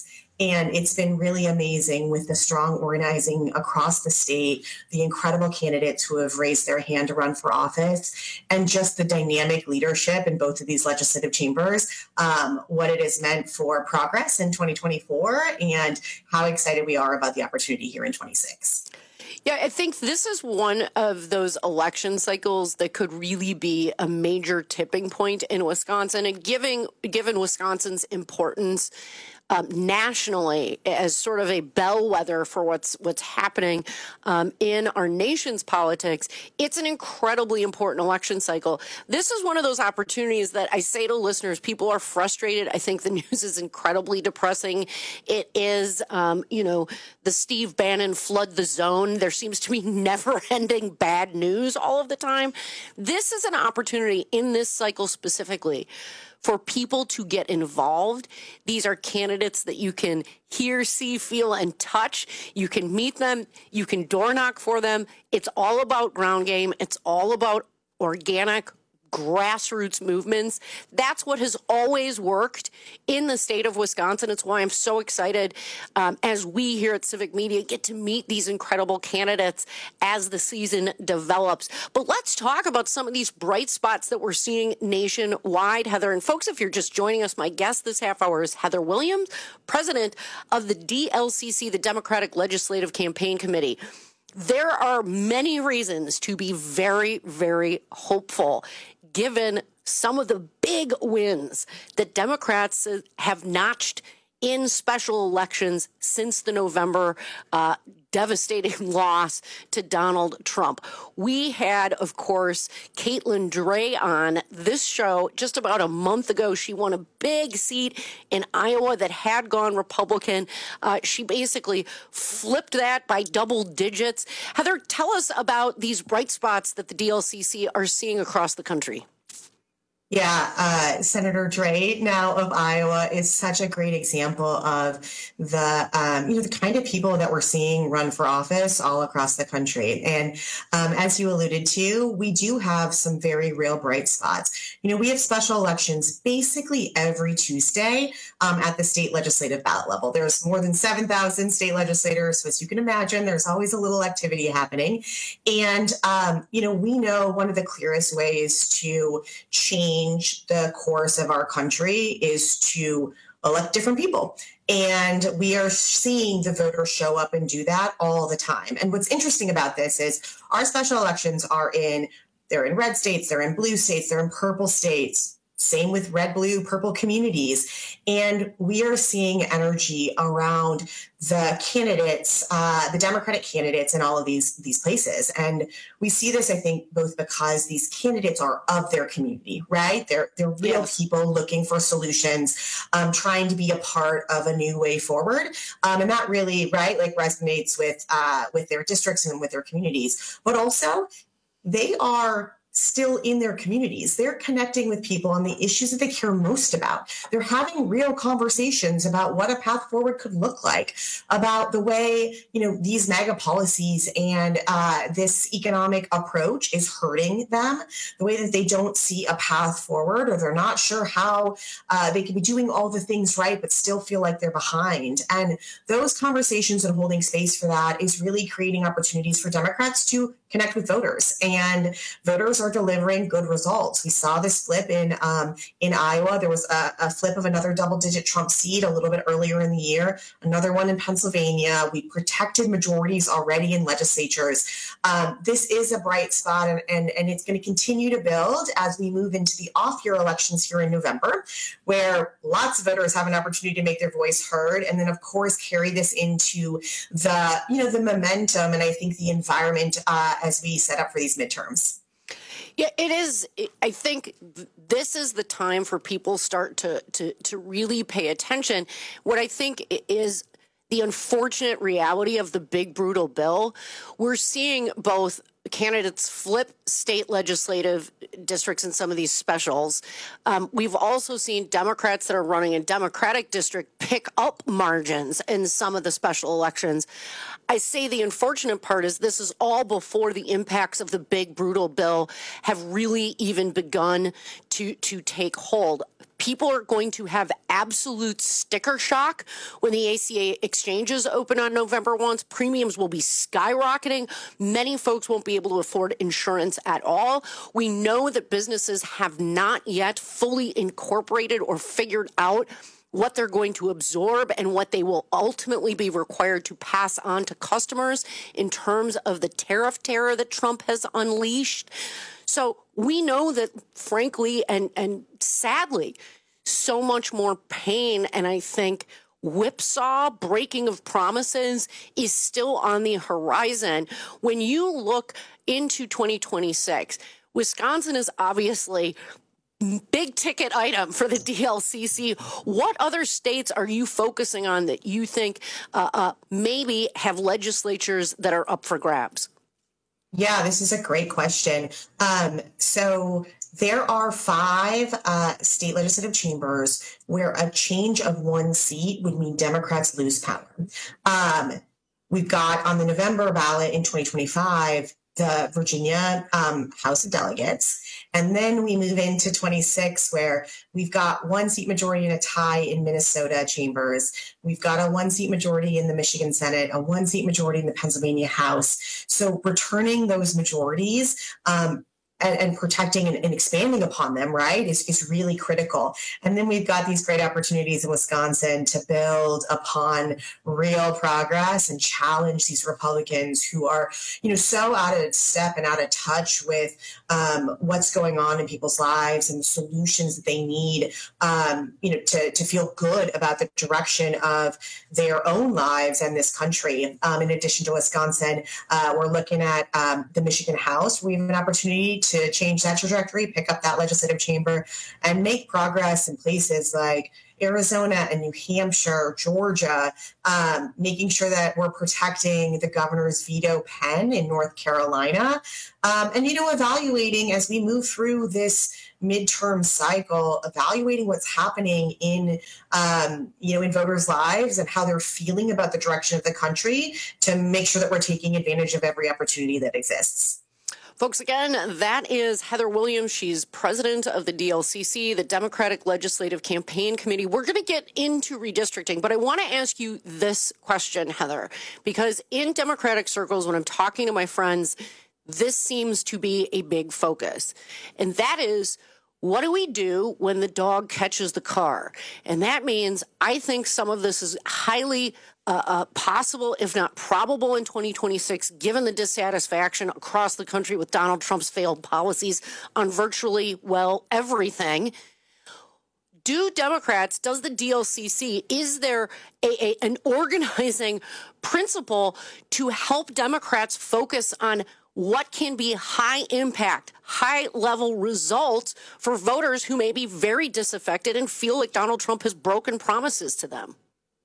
And it's been really amazing with the strong organizing across the state, the incredible candidates who have raised their hand to run for office, and just the dynamic leadership in both of these legislative chambers, what it has meant for progress in 2024 and how excited we are about the opportunity here in 26. Yeah, I think this is one of those election cycles that could really be a major tipping point in Wisconsin. And given Wisconsin's importance nationally as sort of a bellwether for what's happening in our nation's politics, it's an incredibly important election cycle. This is one of those opportunities that I say to listeners, people are frustrated. I think the news is incredibly depressing. It is, the Steve Bannon flood the zone. There seems to be never-ending bad news all of the time. This is an opportunity in this cycle specifically for people to get involved. These are candidates that you can hear, see, feel, and touch. You can meet them. You can door knock for them. It's all about ground game. It's all about organic grassroots movements. That's what has always worked in the state of Wisconsin. It's why I'm so excited as we here at Civic Media get to meet these incredible candidates as the season develops. But let's talk about some of these bright spots that we're seeing nationwide, Heather. And folks, if you're just joining us, my guest this half hour is Heather Williams, president of the DLCC, the Democratic Legislative Campaign Committee. There are many reasons to be very, very hopeful, given some of the big wins that Democrats have notched in special elections since the November devastating loss to Donald Trump. We had, of course, Caitlin Dray on this show just about a month ago. She won a big seat in Iowa that had gone Republican. She basically flipped that by double digits. Heather, tell us about these bright spots that the DLCC are seeing across the country. Yeah, Senator Dray now of Iowa is such a great example of the the kind of people that we're seeing run for office all across the country. And as you alluded to, we do have some very real bright spots. We have special elections basically every Tuesday at the state legislative ballot level. There's more than 7,000 state legislators, so as you can imagine, there's always a little activity happening. And we know one of the clearest ways to change the course of our country is to elect different people. And we are seeing the voters show up and do that all the time. And what's interesting about this is our special elections they're in red states, they're in blue states, they're in purple states. Same with red, blue, purple communities. And we are seeing energy around the candidates, the Democratic candidates in all of these places. And we see this, I think, both because these candidates are of their community, right? They're real people looking for solutions, trying to be a part of a new way forward. And that really, right, resonates with their districts and with their communities. But also, they are still in their communities. They're connecting with people on the issues that they care most about. They're having real conversations about what a path forward could look like, about the way, these MAGA policies and this economic approach is hurting them, the way that they don't see a path forward, or they're not sure how they could be doing all the things right, but still feel like they're behind. And those conversations and holding space for that is really creating opportunities for Democrats to connect with voters, and voters are delivering good results. We saw this flip in Iowa. There was a flip of another double-digit Trump seat a little bit earlier in the year, another one in Pennsylvania. We protected majorities already in legislatures. This is a bright spot, and it's going to continue to build as we move into the off-year elections here in November, where lots of voters have an opportunity to make their voice heard, and then, of course, carry this into the momentum and I think the environment as we set up for these midterms. Yeah, it is. I think this is the time for people start to really pay attention. What I think is the unfortunate reality of the big, brutal bill, we're seeing both candidates flip state legislative districts in some of these specials. We've also seen Democrats that are running in Democratic district pick up margins in some of the special elections. I say the unfortunate part is this is all before the impacts of the big, brutal bill have really even begun to take hold. people are going to have absolute sticker shock when the ACA exchanges open on November 1. Premiums will be skyrocketing. Many folks won't be able to afford insurance at all. We know that businesses have not yet fully incorporated or figured out what they're going to absorb and what they will ultimately be required to pass on to customers in terms of the tariff terror that Trump has unleashed. So we know that, frankly, and sadly, so much more pain and I think whipsaw breaking of promises is still on the horizon. When you look into 2026, Wisconsin is obviously big ticket item for the DLCC. What other states are you focusing on that you think maybe have legislatures that are up for grabs? Yeah, this is a great question. So there are 5 state legislative chambers where a change of 1 seat would mean Democrats lose power. We've got on the November ballot in 2025, the Virginia House of Delegates. And then we move into 26, where we've got 1 seat majority and a tie in Minnesota chambers. We've got a 1 seat majority in the Michigan Senate, a 1 seat majority in the Pennsylvania House. So returning those majorities and protecting and expanding upon them, right, is really critical. And then we've got these great opportunities in Wisconsin to build upon real progress and challenge these Republicans who are, so out of step and out of touch with what's going on in people's lives and the solutions that they need, to feel good about the direction of their own lives and this country. In addition to Wisconsin, we're looking at the Michigan House. We have an opportunity to change that trajectory, pick up that legislative chamber, and make progress in places like Arizona and New Hampshire, Georgia, making sure that we're protecting the governor's veto pen in North Carolina, and, evaluating as we move through this midterm cycle, evaluating what's happening in voters' lives and how they're feeling about the direction of the country to make sure that we're taking advantage of every opportunity that exists. Folks, again, that is Heather Williams. She's president of the DLCC, the Democratic Legislative Campaign Committee. We're going to get into redistricting, but I want to ask you this question, Heather, because in Democratic circles, when I'm talking to my friends, this seems to be a big focus. And that is, what do we do when the dog catches the car? And that means I think some of this is highly possible, if not probable, in 2026, given the dissatisfaction across the country with Donald Trump's failed policies on virtually, everything. Does the DLCC, is there an organizing principle to help Democrats focus on what can be high impact, high level results for voters who may be very disaffected and feel like Donald Trump has broken promises to them?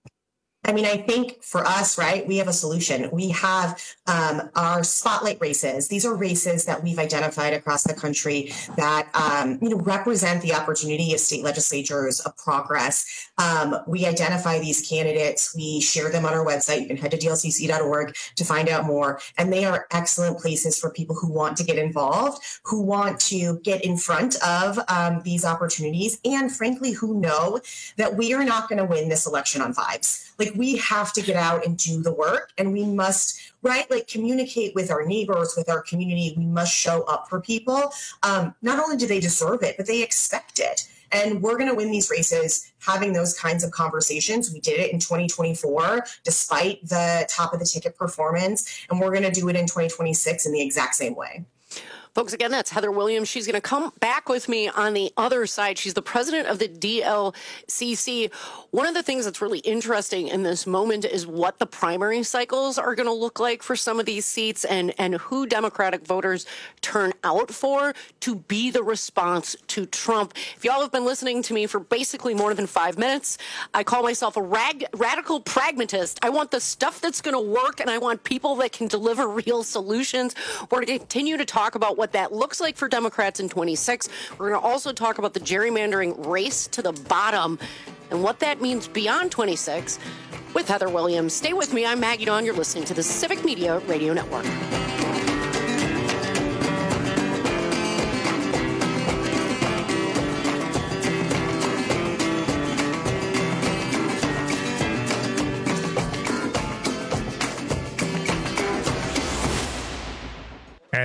I think for us, right, we have a solution. We have our spotlight races. These are races that we've identified across the country that, represent the opportunity of state legislatures of progress. We identify these candidates. We share them on our website. You can head to dlcc.org to find out more. And they are excellent places for people who want to get involved, who want to get in front of these opportunities, and frankly, who know that we are not going to win this election on vibes. We have to get out and do the work, and we must, communicate with our neighbors, with our community. We must show up for people. Not only do they deserve it, but they expect it. And we're going to win these races having those kinds of conversations. We did it in 2024, despite the top of the ticket performance, and we're going to do it in 2026 in the exact same way. Folks, again, that's Heather Williams. She's going to come back with me on the other side. She's the president of the DLCC. One of the things that's really interesting in this moment is what the primary cycles are going to look like for some of these seats and who Democratic voters turn out for to be the response to Trump. If y'all have been listening to me for basically more than 5 minutes, I call myself a radical pragmatist. I want the stuff that's going to work, and I want people that can deliver real solutions. We're going to continue to talk about what that looks like for Democrats in 26. We're going to also talk about the gerrymandering race to the bottom and what that means beyond 26 with Heather Williams. Stay with me. I'm Maggie Dawn. You're listening to the Civic Media Radio Network.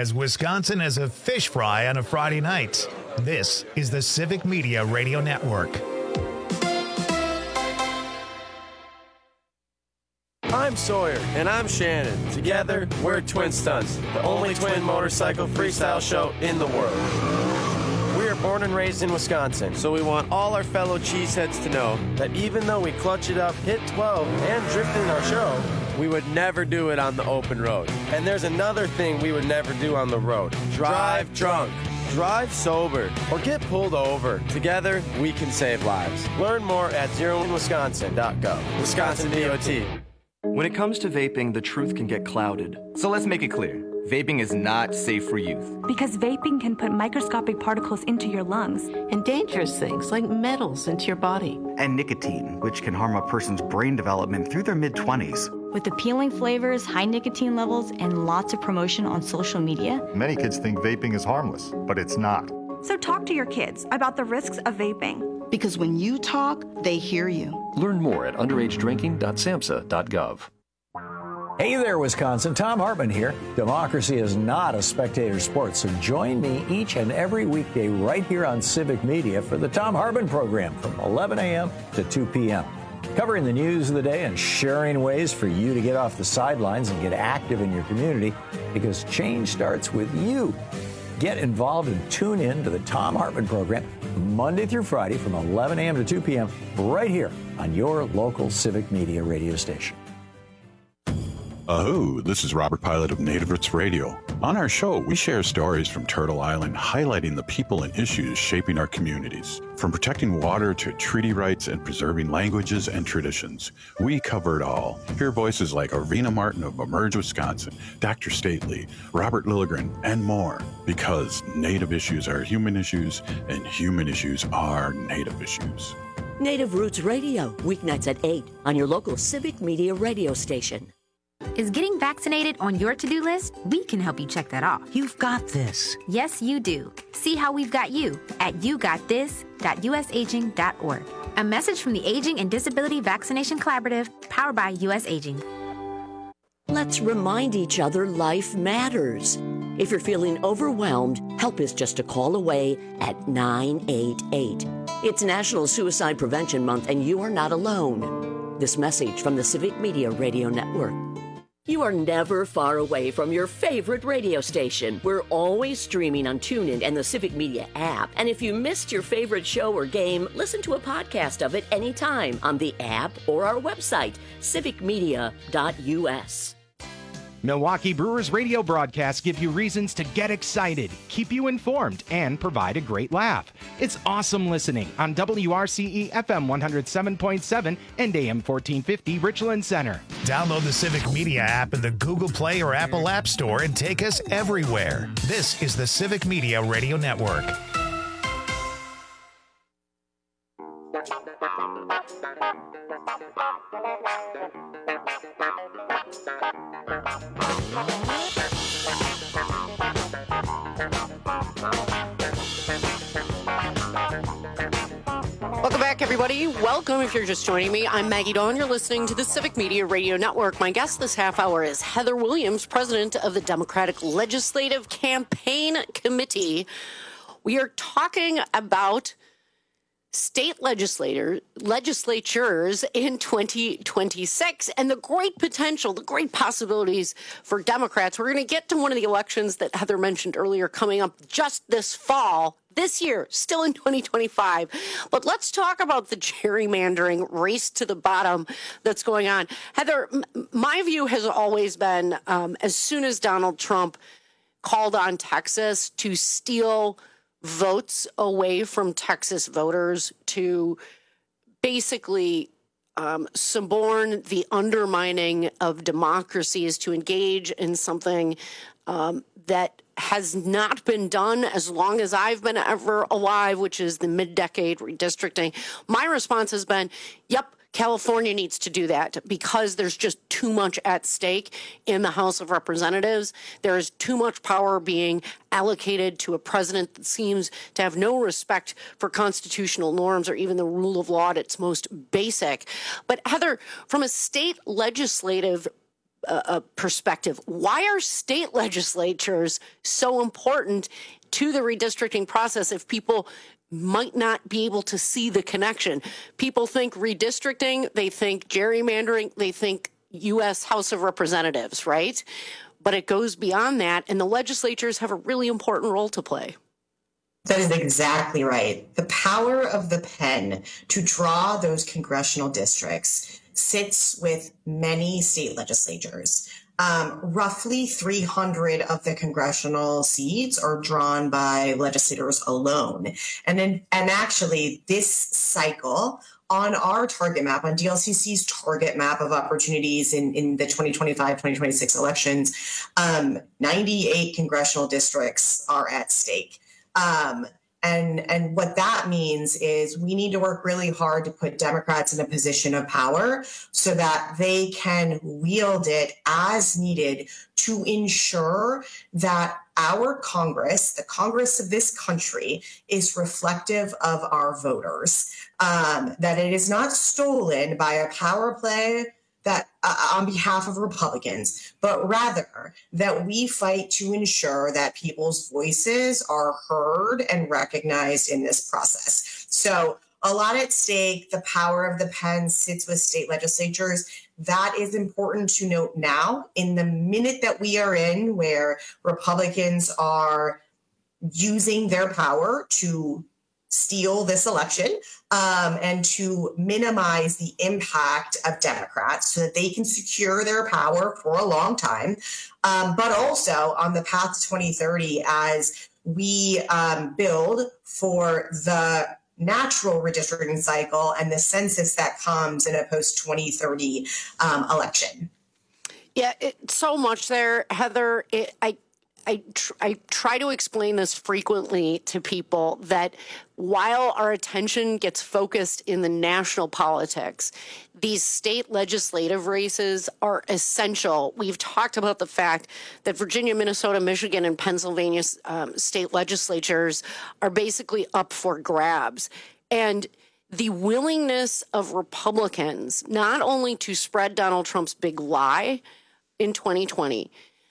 as Wisconsin as a fish fry on a Friday night. This is the Civic Media Radio Network. I'm Sawyer. And I'm Shannon. Together, we're Twin Stunts, the only twin motorcycle freestyle show in the world. We are born and raised in Wisconsin, so we want all our fellow cheeseheads to know that even though we clutch it up, hit 12, and drift in our show, we would never do it on the open road. And there's another thing we would never do on the road. Drive drunk. Drive sober or get pulled over. Together, we can save lives. Learn more at zeroinwisconsin.gov. Wisconsin DOT. When it comes to vaping, the truth can get clouded. So let's make it clear. Vaping is not safe for youth. Because vaping can put microscopic particles into your lungs. And dangerous things like metals into your body. And nicotine, which can harm a person's brain development through their mid-20s. With appealing flavors, high nicotine levels, and lots of promotion on social media. Many kids think vaping is harmless, but it's not. So talk to your kids about the risks of vaping. Because when you talk, they hear you. Learn more at underagedrinking.samhsa.gov. Hey there, Wisconsin. Tom Hartman here. Democracy is not a spectator sport, so join me each and every weekday right here on Civic Media for the Tom Hartman program from 11 a.m. to 2 p.m. Covering the news of the day and sharing ways for you to get off the sidelines and get active in your community, because change starts with you. Get involved and tune in to the Tom Hartman program Monday through Friday from 11 a.m. to 2 p.m. right here on your local Civic Media radio station. This is Robert Pilot of Native Roots Radio. On our show, we share stories from Turtle Island highlighting the people and issues shaping our communities. From protecting water to treaty rights and preserving languages and traditions, we cover it all. Hear voices like Arvina Martin of Emerge Wisconsin, Dr. Stately, Robert Lilligren, and more. Because Native issues are human issues, and human issues are Native issues. Native Roots Radio, weeknights at 8 on your local Civic Media radio station. Is getting vaccinated on your to-do list? We can help you check that off. You've got this. Yes, you do. See how we've got you at yougotthis.usaging.org. A message from the Aging and Disability Vaccination Collaborative, powered by U.S. Aging. Let's remind each other life matters. If you're feeling overwhelmed, help is just a call away at 988. It's National Suicide Prevention Month, and you are not alone. This message from the Civic Media Radio Network. You are never far away from your favorite radio station. We're always streaming on TuneIn and the Civic Media app. And if you missed your favorite show or game, listen to a podcast of it anytime on the app or our website, civicmedia.us. Milwaukee Brewers radio broadcasts give you reasons to get excited, keep you informed, and provide a great laugh. It's awesome listening on WRCE FM 107.7 and AM 1450 Richland Center. Download the Civic Media app in the Google Play or Apple App Store and take us everywhere. This is the Civic Media Radio Network. Welcome back, everybody. Welcome if you're just joining me. I'm Maggie Dawn. You're listening to the Civic Media Radio Network. My guest this half hour is Heather Williams, president of the Democratic Legislative Campaign Committee. We are talking about state legislatures in 2026 and the great potential, the great possibilities for Democrats. We're going to get to one of the elections that Heather mentioned earlier coming up just this fall, this year, still in 2025. But let's talk about the gerrymandering race to the bottom that's going on. Heather, my view has always been as soon as Donald Trump called on Texas to steal votes away from Texas voters, to basically suborn the undermining of democracies, to engage in something that has not been done as long as I've been ever alive, which is the mid-decade redistricting. My response has been, yep, California needs to do that because there's just too much at stake in the House of Representatives. There is too much power being allocated to a president that seems to have no respect for constitutional norms or even the rule of law at its most basic. But Heather, from a state legislative perspective. Why are state legislatures so important to the redistricting process if people might not be able to see the connection? People think redistricting, they think gerrymandering, they think U.S. House of Representatives, right? But it goes beyond that, and the legislatures have a really important role to play. That is exactly right. The power of the pen to draw those congressional districts sits with many state legislatures. Roughly 300 of the congressional seats are drawn by legislators alone. And actually, this cycle on our target map, on DLCC's target map of opportunities in the 2025-2026 elections, 98 congressional districts are at stake. And what that means is we need to work really hard to put Democrats in a position of power so that they can wield it as needed to ensure that our Congress, the Congress of this country, is reflective of our voters, that it is not stolen by a power play that on behalf of Republicans, but rather that we fight to ensure that people's voices are heard and recognized in this process. So a lot at stake. The power of the pen sits with state legislatures. That is important to note now in the minute that we are in, where Republicans are using their power to steal this election and to minimize the impact of Democrats so that they can secure their power for a long time. But also on the path to 2030, as we build for the natural redistricting cycle and the census that comes in a post-2030 election. Yeah, so much there, Heather. I try to explain this frequently to people that while our attention gets focused in the national politics, these state legislative races are essential. We've talked about the fact that Virginia, Minnesota, Michigan, and Pennsylvania state legislatures are basically up for grabs. And the willingness of Republicans not only to spread Donald Trump's big lie in 2020,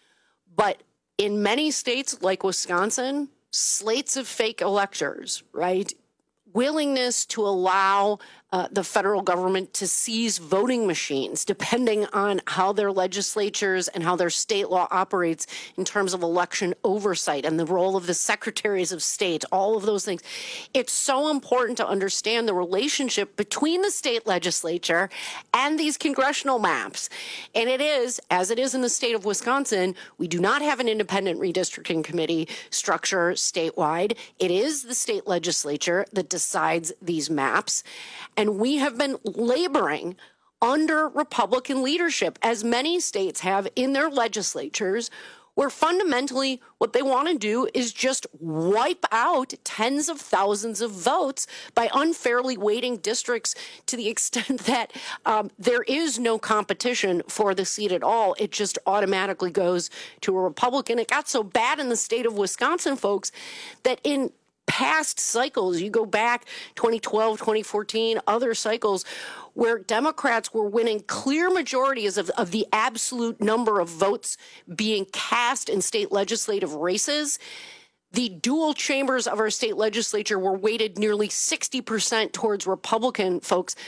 but in many states like Wisconsin, slates of fake electors, right? Willingness to allow the federal government to seize voting machines, depending on how their legislatures and how their state law operates in terms of election oversight and the role of the secretaries of state, all of those things. It's so important to understand the relationship between the state legislature and these congressional maps. And it is, as it is in the state of Wisconsin, we do not have an independent redistricting committee structure statewide. It is the state legislature that decides these maps. And we have been laboring under Republican leadership, as many states have in their legislatures, where fundamentally what they want to do is just wipe out tens of thousands of votes by unfairly weighting districts to the extent that there is no competition for the seat at all. It just automatically goes to a Republican. It got so bad in the state of Wisconsin, folks, that in past cycles, you go back 2012, 2014, other cycles where Democrats were winning clear majorities of the absolute number of votes being cast in state legislative races. The dual chambers of our state legislature were weighted nearly 60% towards Republicans,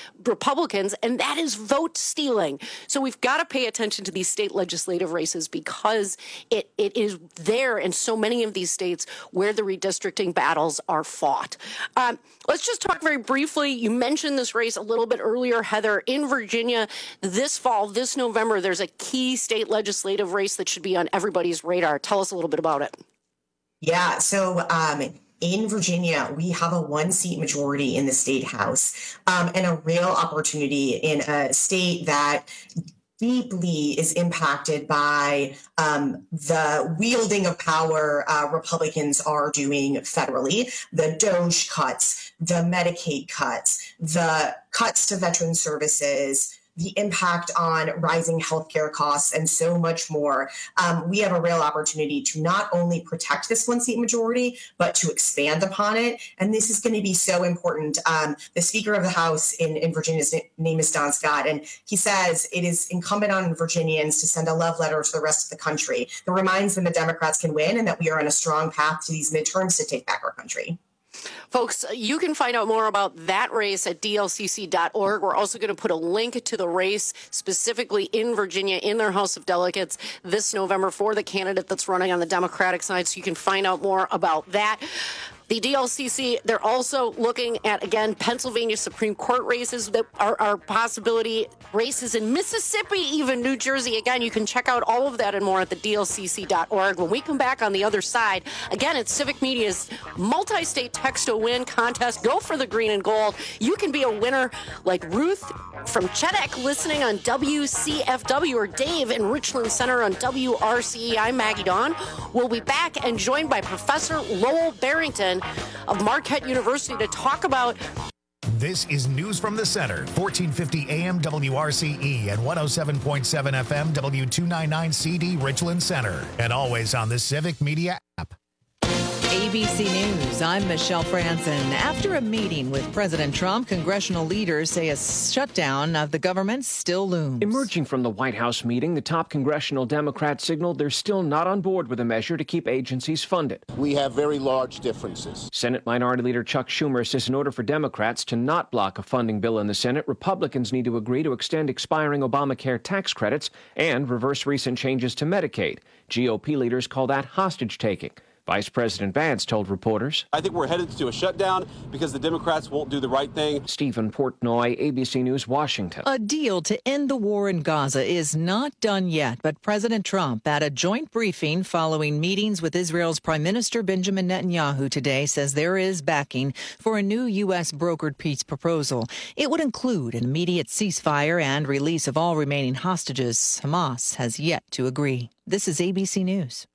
and that is vote stealing. So we've got to pay attention to these state legislative races because it is there in so many of these states where the redistricting battles are fought. Let's just talk very briefly. You mentioned this race a little bit earlier, Heather. In Virginia, this fall, this November, there's a key state legislative race that should be on everybody's radar. Tell us a little bit about it. Yeah, so in Virginia, we have a one-seat majority in the state house and a real opportunity in a state that deeply is impacted by the wielding of power Republicans are doing federally, the DOGE cuts, the Medicaid cuts, the cuts to veteran services, the impact on rising healthcare costs, and so much more. We have a real opportunity to not only protect this one seat majority, but to expand upon it. And this is going to be so important. The Speaker of the House in Virginia's name is Don Scott, and he says it is incumbent on Virginians to send a love letter to the rest of the country that reminds them that Democrats can win and that we are on a strong path to these midterms to take back our country. Folks, you can find out more about that race at dlcc.org. We're also going to put a link to the race specifically in Virginia in their House of Delegates this November for the candidate that's running on the Democratic side, so you can find out more about that. The DLCC, they're also looking at, again, Pennsylvania Supreme Court races that are possibility, races in Mississippi, even New Jersey. Again, you can check out all of that and more at the dlcc.org. When we come back on the other side, again, it's Civic Media's multi-state text-to-win contest. Go for the green and gold. You can be a winner like Ruth from Chetek listening on WCFW, or Dave in Richland Center on WRCE. I'm Maggie Dawn. We'll be back and joined by Professor Lowell Barrington of Marquette University to talk about. This is News from the Center, 1450 AM WRCE and 107.7 FM W299CD Richland Center, and always on the Civic Media app. ABC News, I'm Michelle Franzen. After a meeting with President Trump, congressional leaders say a shutdown of the government still looms. Emerging from the White House meeting, the top congressional Democrats signaled they're still not on board with a measure to keep agencies funded. We have very large differences. Senate Minority Leader Chuck Schumer says in order for Democrats to not block a funding bill in the Senate, Republicans need to agree to extend expiring Obamacare tax credits and reverse recent changes to Medicaid. GOP leaders call that hostage-taking. Vice President Vance told reporters, I think we're headed to a shutdown because the Democrats won't do the right thing. Stephen Portnoy, ABC News, Washington. A deal to end the war in Gaza is not done yet, but President Trump, at a joint briefing following meetings with Israel's Prime Minister Benjamin Netanyahu today, says there is backing for a new U.S. brokered peace proposal. It would include an immediate ceasefire and release of all remaining hostages. Hamas has yet to agree. This is ABC News.